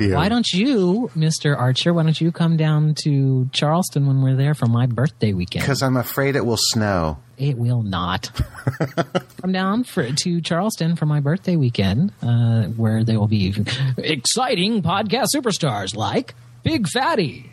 you. Why don't you, Mr. Archer, why don't you come down to Charleston when we're there for my birthday weekend? Because I'm afraid it will snow. It will not. Come down to Charleston for my birthday weekend, where there will be exciting podcast superstars like Big Fatty.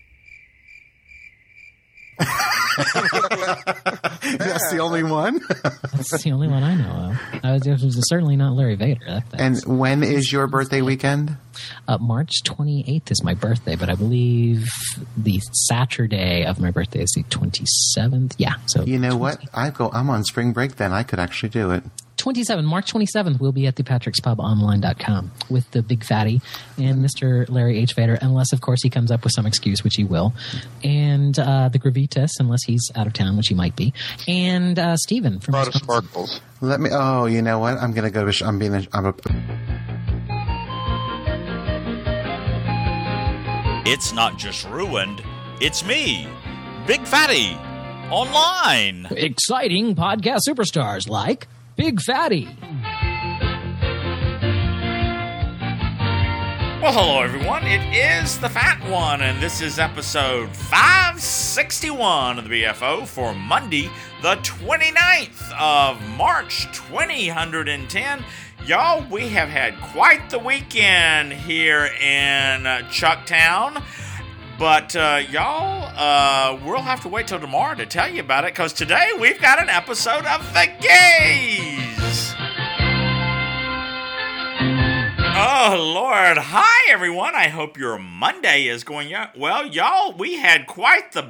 That's the only one? That's the only one I know of. It was certainly not Larry Vader. And when is your birthday weekend? March 28th is my birthday, but I believe the Saturday of my birthday is the 27th. Yeah. So you know what? I'm on spring break then. I could actually do it. March 27th, we'll be at the patrickspubonline.com with the Big Fatty and Mr. Larry H. Vader, unless, of course, he comes up with some excuse, which he will, and the Gravitas, unless he's out of town, which he might be, and Steven from a lot of sparkles. You know what? I'm going to go to... It's not just ruined, it's me, Big Fatty, online. Exciting podcast superstars like Big Fatty. Well, hello everyone, it is the Fat One, and this is episode 561 of the BFO for Monday, the 29th of March, 2010. Y'all, we have had quite the weekend here in Chucktown. But, y'all, we'll have to wait till tomorrow to tell you about it, because today we've got an episode of The Gays. Oh, Lord. Hi, everyone. I hope your Monday is going well. Y'all, we had quite the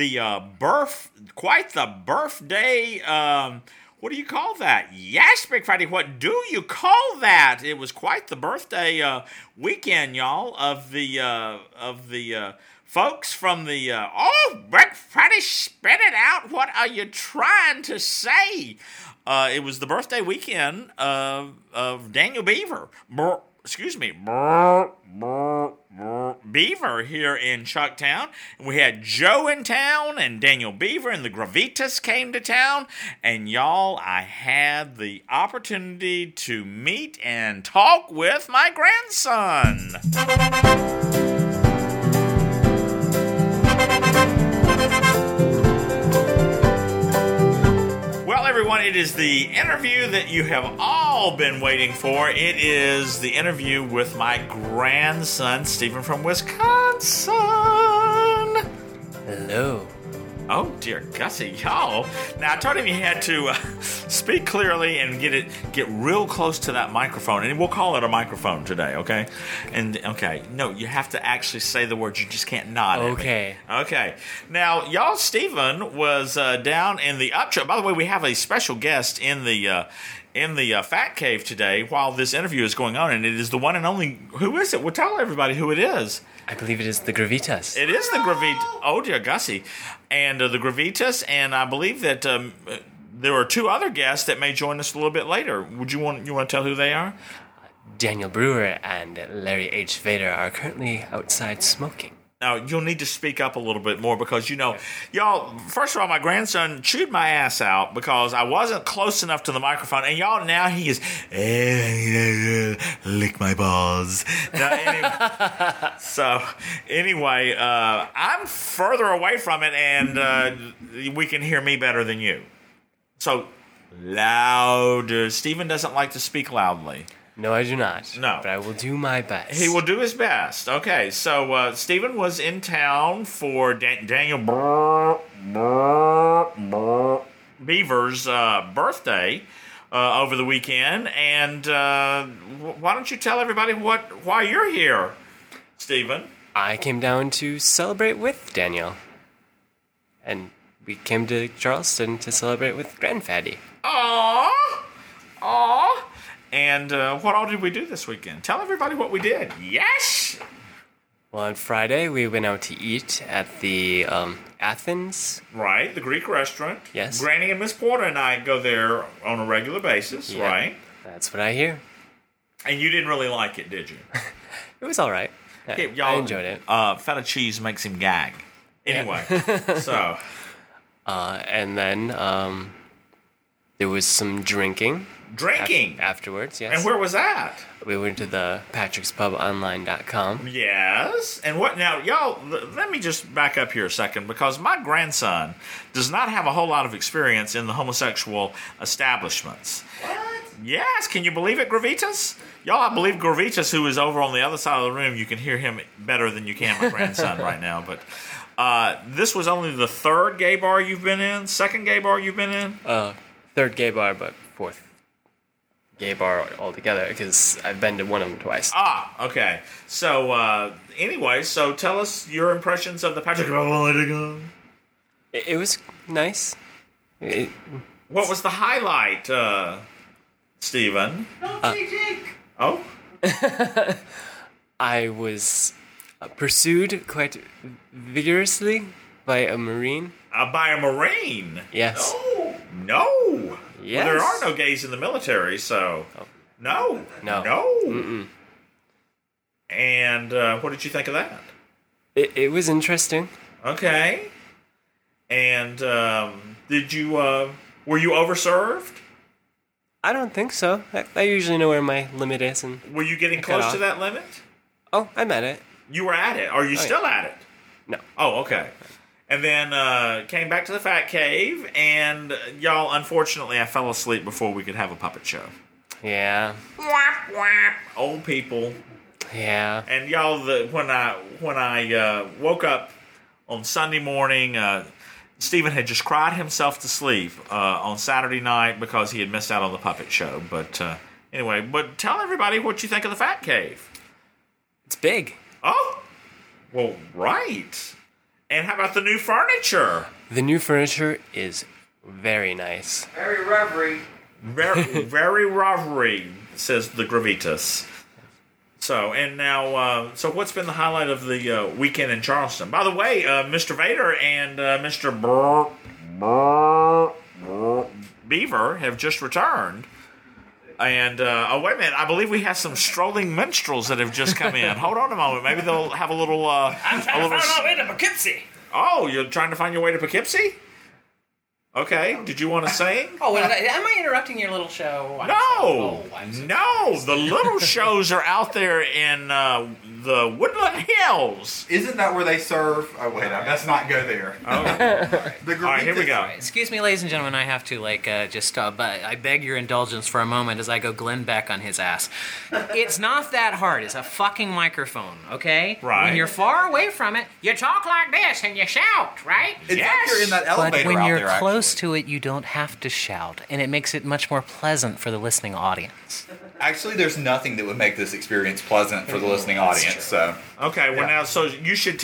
birthday, what do you call that? Yes, Big Fatty, what do you call that? It was quite the birthday weekend, y'all, of the folks from the... Big Fatty, spit it out. What are you trying to say? It was the birthday weekend of Daniel Beaver. Beaver here in Chucktown. We had Joe in town, and Daniel Beaver and the Gravitas came to town. And y'all, I had the opportunity to meet and talk with my grandson. Well, everyone, it is the interview that you have all been waiting for. It is the interview with my grandson, Stephen from Wisconsin. Hello. Oh, dear Gussie, y'all. Now, I told him he had to speak clearly and get real close to that microphone. And we'll call it a microphone today, okay? No, you have to actually say the words. You just can't nod Okay. at me. Okay. Now, y'all, Stephen was down in the Upchuck. By the way, we have a special guest in the Fat Cave today while this interview is going on, and it is the one and only... Who is it? Well, tell everybody who it is. I believe it is the Gravitas. It is the Gravitas. Oh, dear Gussie. And the Gravitas, and I believe that there are two other guests that may join us a little bit later. You want to tell who they are? Daniel Brewer and Larry H. Vader are currently outside smoking. Now, you'll need to speak up a little bit more because, y'all, first of all, my grandson chewed my ass out because I wasn't close enough to the microphone. And, y'all, now he is, lick my balls. Anyway, I'm further away from it, and we can hear me better than you. So, louder. Stephen doesn't like to speak loudly. No, I do not. No. But I will do my best. He will do his best. Okay, so Stephen was in town for Daniel Beaver's birthday over the weekend. And why don't you tell everybody why you're here, Stephen? I came down to celebrate with Daniel. And we came to Charleston to celebrate with Grandfatty. Aww. And what all did we do this weekend? Tell everybody what we did. Yes! Well, on Friday, we went out to eat at the Athens. Right, the Greek restaurant. Yes. Granny and Miss Porter and I go there on a regular basis, Yeah, right? That's what I hear. And you didn't really like it, did you? It was all right. I enjoyed it. Feta cheese makes him gag. Anyway, so... and then there was some drinking. Drinking? Afterwards, yes. And where was that? We went to the patrickspubonline.com. Yes. And what now, y'all, let me just back up here a second, because my grandson does not have a whole lot of experience in the homosexual establishments. What? Yes. Can you believe it, Gravitas? Y'all, I believe Gravitas, who is over on the other side of the room, you can hear him better than you can my grandson right now. But this was only the third gay bar you've been in? Second gay bar you've been in? Third gay bar, but fourth gay bar altogether, because I've been to one of them twice. Ah, okay. So, anyway, so tell us your impressions of the Patrick Pub. It was nice. What was the highlight, Stephen? Oh? I was pursued quite vigorously by a Marine. By a Marine? Yes. No. Yes. Well, there are no gays in the military, so... No. No. Mm-mm. And what did you think of that? It was interesting. Okay. And did you... were you overserved? I don't think so. I usually know where my limit is. And Were you getting close to that limit? Oh, I'm at it. You were at it. Are you still at it? No. Oh, okay. And then came back to the Fat Cave, and y'all, unfortunately, I fell asleep before we could have a puppet show. Yeah. Whap, whap. Old people. Yeah. And y'all, when I woke up on Sunday morning, Stephen had just cried himself to sleep on Saturday night because he had missed out on the puppet show. But anyway, but tell everybody what you think of the Fat Cave. It's big. Oh, well, right. And how about the new furniture? The new furniture is very nice. Very reverie. Very reverie, says the Gravitas. So, and now, so what's been the highlight of the weekend in Charleston? By the way, Mr. Vader and Mr. Beaver have just returned. And, oh, wait a minute, I believe we have some strolling minstrels that have just come in. Hold on a moment. Maybe they'll have a little... I'm trying to find my way to Poughkeepsie. Oh, you're trying to find your way to Poughkeepsie? Okay, did you want to sing? Oh, am I interrupting your little show? No, the little shows are out there in the Woodland Hills. Isn't that where they serve? Oh, wait, let's not go there. Okay. All right, here we go. Excuse me, ladies and gentlemen, I have to, but I beg your indulgence for a moment as I go Glenn Beck on his ass. It's not that hard. It's a fucking microphone, okay? Right. When you're far away from it, you talk like this and you shout, right? It's like you're in that elevator But when out you're there, close to it, you don't have to shout, and it makes it much more pleasant for the listening audience. Actually, there's nothing that would make this experience pleasant for the listening audience. So, Okay, well now, so you should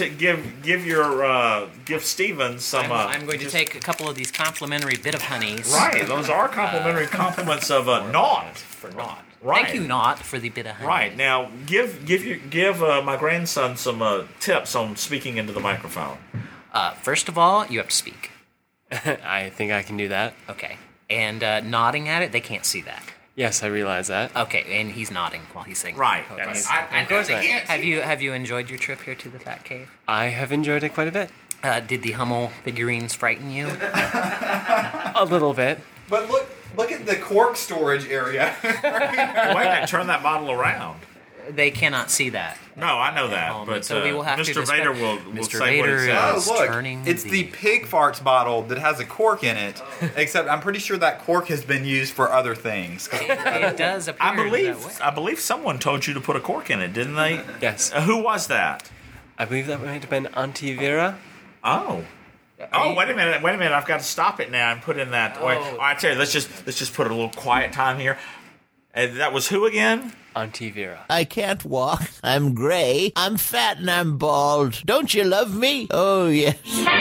give Steven some. I'm going to take a couple of these complimentary bit of honeys. Right, those are complimentary compliments of naught. For naught. Right. Thank you, Naught, for the bit of honey. Right now, give my grandson some tips on speaking into the microphone. First of all, you have to speak. I think I can do that. Okay. And nodding at it, they can't see that. Yes, I realize that. Okay, and he's nodding while he's saying. Right. Okay. Of course I Have you enjoyed your trip here to the Fat Cave? I have enjoyed it quite a bit. Did the Hummel figurines frighten you? A little bit. but look at the cork storage area. Wait a minute, turn that bottle around. They cannot see that. No, I know that, but so we will have Mr. to Vader will Mr. say what he Vader says. Oh, look, turning it's the pig farts bottle that has a cork in it, except I'm pretty sure that cork has been used for other things. It does appear that way. I believe someone told you to put a cork in it, didn't they? Yes. Who was that? I believe that might have been Auntie Vera. Oh. Oh, wait a minute! I've got to stop it now and put in that. Wait, I tell you, let's just put a little quiet time here. And that was who again? Auntie Vera. I can't walk. I'm gray. I'm fat and I'm bald. Don't you love me? Oh, yes.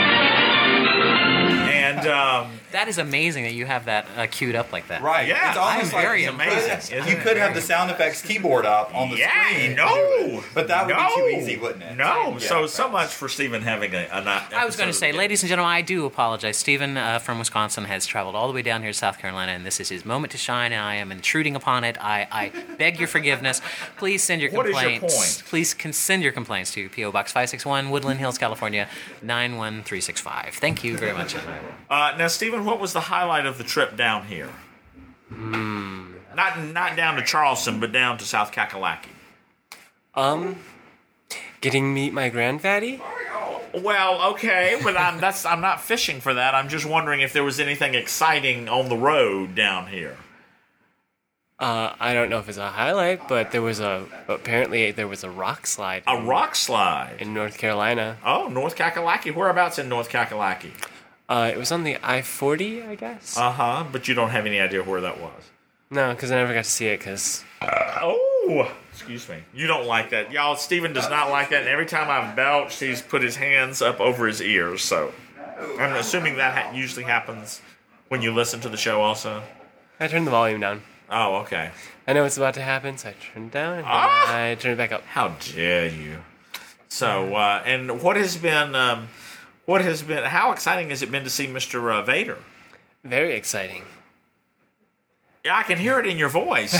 And That is amazing that you have that queued up like that. Right. Yeah, it's almost I'm like very amazing. you could have the sound effects keyboard up on the screen. No, But that would be too easy, wouldn't it? No, Yeah, so much for Stephen having a I was going to say, ladies and gentlemen, I do apologize. Stephen from Wisconsin has traveled all the way down here to South Carolina, and this is his moment to shine, and I am intruding upon it. I beg your forgiveness. Please send your What is your complaints. point? Please send your complaints to P.O. Box 561, Woodland Hills, California, 91365. Thank you very much. Now, Stephen, what was the highlight of the trip down here? Not down to Charleston, but down to South Kakalaki. Getting meet my grandfatty? Well, okay, but I'm not fishing for that. I'm just wondering if there was anything exciting on the road down here. I don't know if it's a highlight, but apparently there was a rock slide. A rock slide? In North Carolina. Oh, North Kakalaki. Whereabouts in North Kakalaki? It was on the I-40, I guess. Uh-huh, but you don't have any idea where that was. No, because I never got to see it, because... Oh! Excuse me. You don't like that. Y'all, Steven does not like that, and every time I've belched, he's put his hands up over his ears, so... I'm assuming that usually happens when you listen to the show also? I turned the volume down. Oh, okay. I know what's about to happen, so I turned it down, and then I turned it back up. How dare you. So, and what has been, how exciting has it been to see Mr. Vader? Very exciting. Yeah, I can hear it in your voice.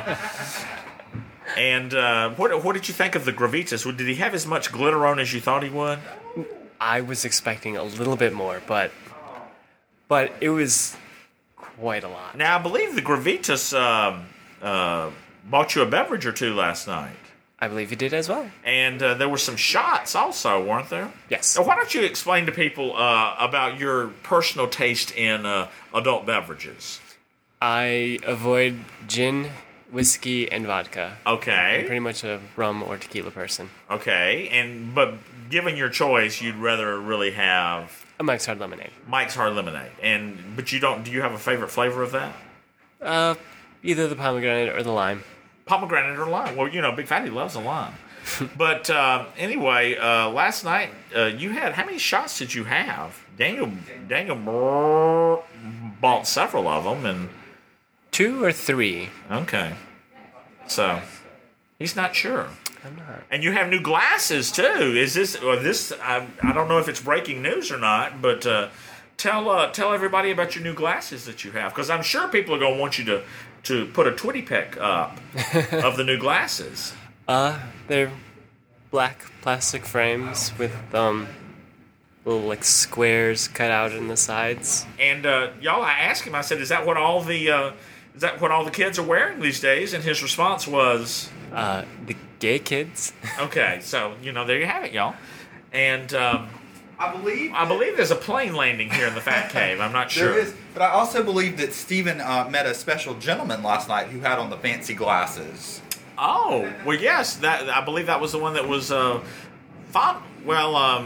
And what did you think of the Gravitas? Did he have as much glitter on as you thought he would? I was expecting a little bit more, but it was quite a lot. Now, I believe the Gravitas bought you a beverage or two last night. I believe you did as well. And there were some shots also, weren't there? Yes. So why don't you explain to people about your personal taste in adult beverages? I avoid gin, whiskey, and vodka. Okay. I'm pretty much a rum or tequila person. Okay, but given your choice, you'd rather really have a Mike's Hard Lemonade. Mike's Hard Lemonade, but you don't. Do you have a favorite flavor of that? Either the pomegranate or the lime. Pomegranate or lime? Well, Big Fatty loves a lime. But anyway, last night you had how many shots did you have? Daniel bought several of them, and 2 or 3. Okay, so he's not sure. I'm not. And you have new glasses too. Is this? I don't know if it's breaking news or not, but tell everybody about your new glasses that you have, because I'm sure people are going to want you to put a Twitty pic up of the new glasses. They're black plastic frames with little squares cut out in the sides. And y'all, I asked him. I said, "Is that what all the kids are wearing these days?" And his response was, "The gay kids." Okay, so there you have it, y'all. And I believe there's a plane landing here in the Fat Cave. I'm not sure. There is, but I also believe that Steven met a special gentleman last night who had on the fancy glasses. Oh, well, yes. I believe that was the one that was fun. Well,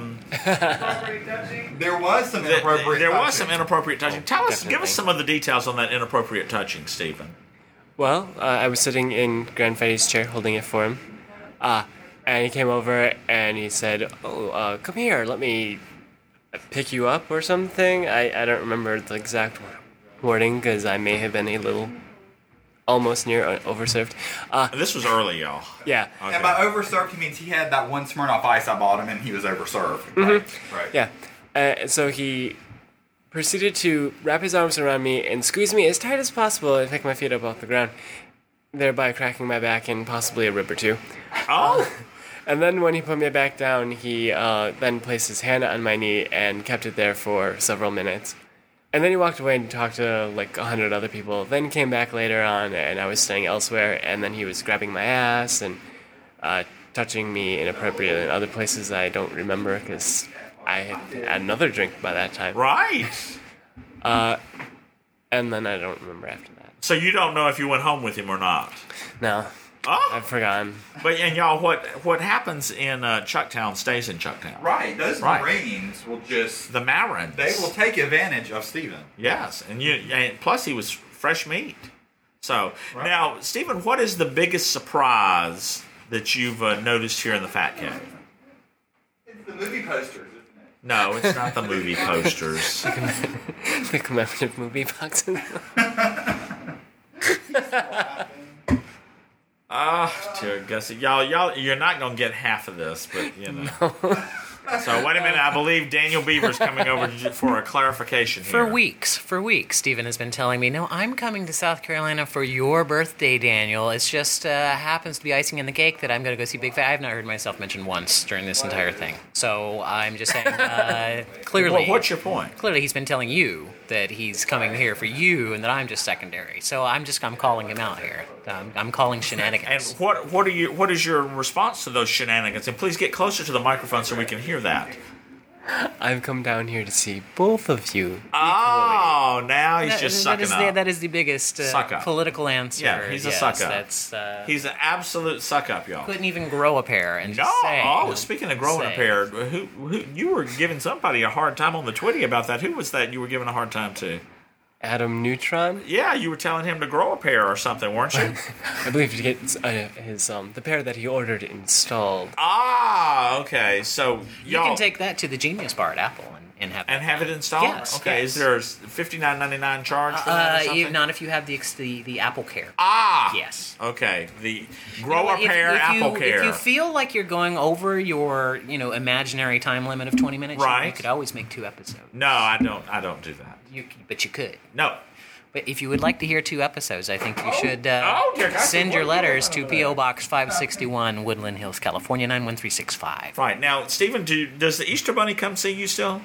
there was some inappropriate. There was some inappropriate touching. Give us Definitely. some of the details on that inappropriate touching, Stephen. Well, I was sitting in Grandfatty's chair holding it for him. And he came over and he said, "Oh, come here, let me pick you up or something." I don't remember the exact wording because I may have been a little almost near overserved. This was early, y'all. Yeah. Okay. And by overserved, he means he had that one Smirnoff Ice I bought him and he was overserved. Mm-hmm. Right. Yeah. So he proceeded to wrap his arms around me and squeeze me as tight as possible and pick my feet up off the ground, thereby cracking my back and possibly a rib or two. Oh! And then when he put me back down, he then placed his hand on my knee and kept it there for several minutes. And then he walked away and talked to 100 other people. Then came back later on, and I was staying elsewhere. And then he was grabbing my ass and touching me inappropriately in other places I don't remember because I had another drink by that time. Right. And then I don't remember after that. So you don't know if you went home with him or not? No. Oh. I've forgotten. But y'all, what happens in Chucktown stays in Chucktown. Right. Those Right. Marines will just... The Marins. They will take advantage of Steven. Yes, and plus he was fresh meat. So Right. Now, Stephen, what is the biggest surprise that you've noticed here in the Fat Cave? It's the movie posters, isn't it? No, it's not the movie posters. The commemorative movie boxes. Dear Gussie, y'all, you're not gonna get half of this, but So wait a minute. I believe Daniel Beaver's coming over for a clarification here. For weeks, Stephen has been telling me, no, I'm coming to South Carolina for your birthday, Daniel. It's just happens to be icing in the cake that I'm going to go see Big Fat. I have not heard myself mentioned once during this entire thing. So I'm just saying, clearly... Well, what's your point? Clearly he's been telling you that he's coming here for you and that I'm just secondary. So I'm calling him out here. I'm calling shenanigans. And what is your response to those shenanigans? And please get closer to the microphone so we can hear that. I've come down here to see both of you. Oh, now he's just sucking up. That is the biggest political answer. Yeah, he's a suck up. That's, he's an absolute suck up, y'all. Couldn't even grow a pair and just say. Speaking of growing a pair, who you were giving somebody a hard time on the Twitty about that. Who was that you were giving a hard time to? Adam Neutron? Yeah, you were telling him to grow a pair or something, weren't you? I believe to get his the pair that he ordered installed. Ah, okay. So you can take that to the Genius Bar at Apple and have it installed. Yes. Okay. Yes. Is there a $59.99 charge for that? Or something? Not if you have the Apple Care. Ah. Yes. Okay. The grow a pair Apple Care. If you feel like you're going over your imaginary time limit of 20 minutes, right. You could always make 2 episodes. No, I don't do that. But you could. No. But if you would like to hear 2 episodes, I think you should send your what? letters to P.O. Box 561, Woodland Hills, California, 91365. Right. Now, Stephen, does the Easter Bunny come see you still?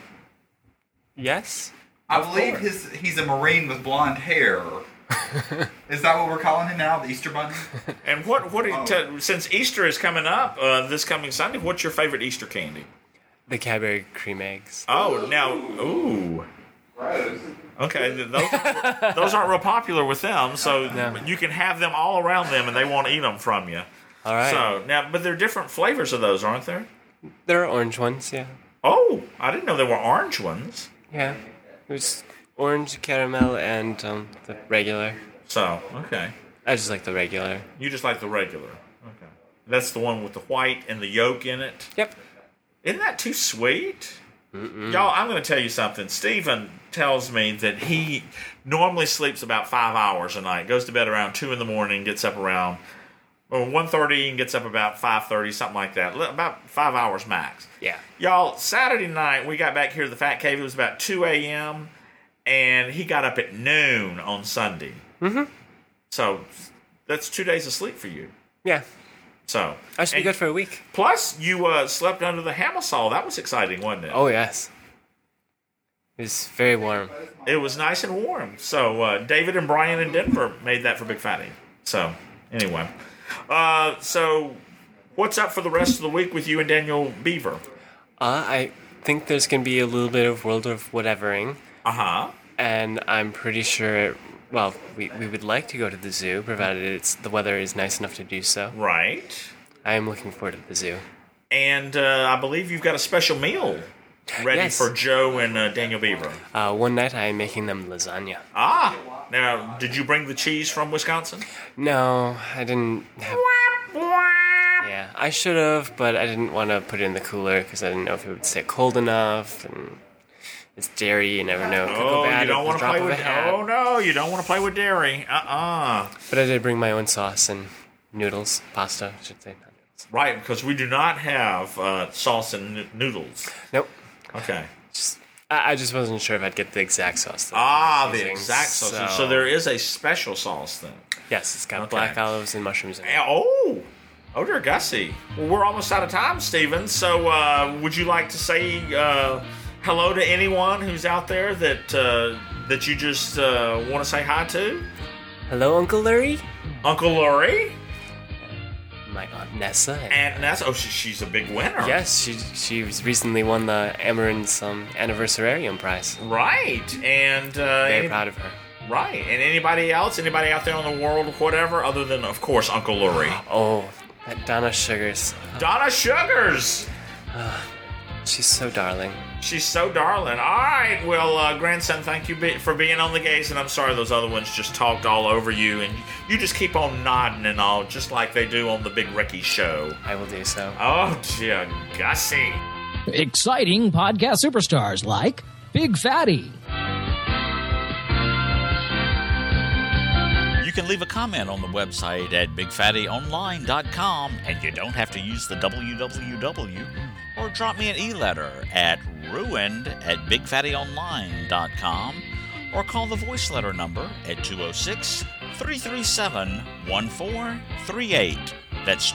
Yes. I believe he's a Marine with blonde hair. Is that what we're calling him now, the Easter Bunny? And since Easter is coming up this coming Sunday, what's your favorite Easter candy? The Cadbury cream eggs. Oh, now, ooh. Okay, those aren't real popular with them, so you can have them all around them and they won't eat them from you. All right. So now, but there are different flavors of those, aren't there? There are orange ones, yeah. Oh, I didn't know there were orange ones. Yeah. There's orange, caramel, and the regular. So, okay. I just like the regular. You just like the regular. Okay. That's the one with the white and the yolk in it? Yep. Isn't that too sweet? Y'all, I'm going to tell you something. Stephen tells me that he normally sleeps about 5 hours a night, goes to bed around 2 in the morning, gets up around 1:30 and gets up about 5:30, something like that. About 5 hours max. Yeah. Y'all, Saturday night, we got back here to the Fat Cave. It was about 2 a.m., and he got up at noon on Sunday. Mm-hmm. So that's 2 days of sleep for you. Yeah. So I should be good for a week. Plus, you slept under the Hamasol. That was exciting, wasn't it? Oh, yes. It was very warm. It was nice and warm. So David and Brian in Denver made that for Big Fatty. So anyway. So what's up for the rest of the week with you and Daniel Beaver? I think there's going to be a little bit of World of Whatevering. Uh-huh. And I'm pretty sure... Well, we would like to go to the zoo, provided the weather is nice enough to do so. Right. I am looking forward to the zoo. And I believe you've got a special meal ready for Joe and Daniel Beaver. One night I am making them lasagna. Ah! Now, did you bring the cheese from Wisconsin? No, I didn't have... Yeah, I should have, but I didn't want to put it in the cooler because I didn't know if it would stay cold enough, and... It's dairy, you never know. It could go bad you don't want to play with hat. Oh no, you don't want to play with dairy. But I did bring my own sauce and noodles, pasta, I should say. Not noodles. Right, because we do not have sauce and noodles. Nope. Okay. I just wasn't sure if I'd get the exact sauce. The exact sauce. So there is a special sauce then. Yes, it's got black olives and mushrooms in it. Oh dear Gussie. Well, we're almost out of time, Stephen. So would you like to say hello to anyone who's out there that you just want to say hi to? Hello, Uncle Larry. Uncle Laurie? My Aunt Nessa. Aunt Nessa? Oh, she's a big winner. Yes, she recently won the Amaranth's Anniversarium Prize. Right, and... very proud of her. Right, and anybody else? Anybody out there in the world, whatever, other than, of course, Uncle Laurie? Oh, that Donna Sugars. Donna Sugars! She's so darling. She's so darling. All right, well, grandson, thank you for being on the Gaze, and I'm sorry those other ones just talked all over you, and you just keep on nodding and all, just like they do on the Big Ricky Show. I will do so. Oh, dear Gussie. Exciting podcast superstars like Big Fatty. You can leave a comment on the website at bigfattyonline.com, and you don't have to use the www, or drop me an e-letter at ruined@bigfattyonline.com, or call the voice letter number at 206-337-1438. That's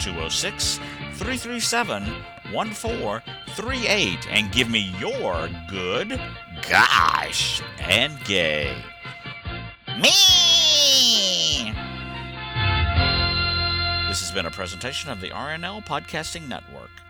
206-337-1438, and give me your good, gosh, and gay. Me! This has been a presentation of the RNL Podcasting Network.